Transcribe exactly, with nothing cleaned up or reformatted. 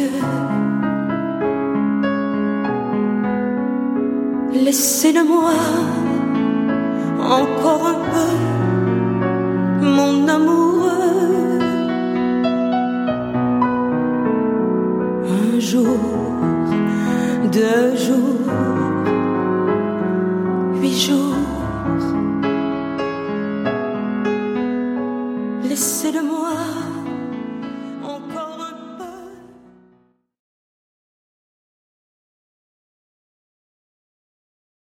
yeux. Laissez-le-moi encore un peu, mon amoureux. Un jour, deux jours, huit jours.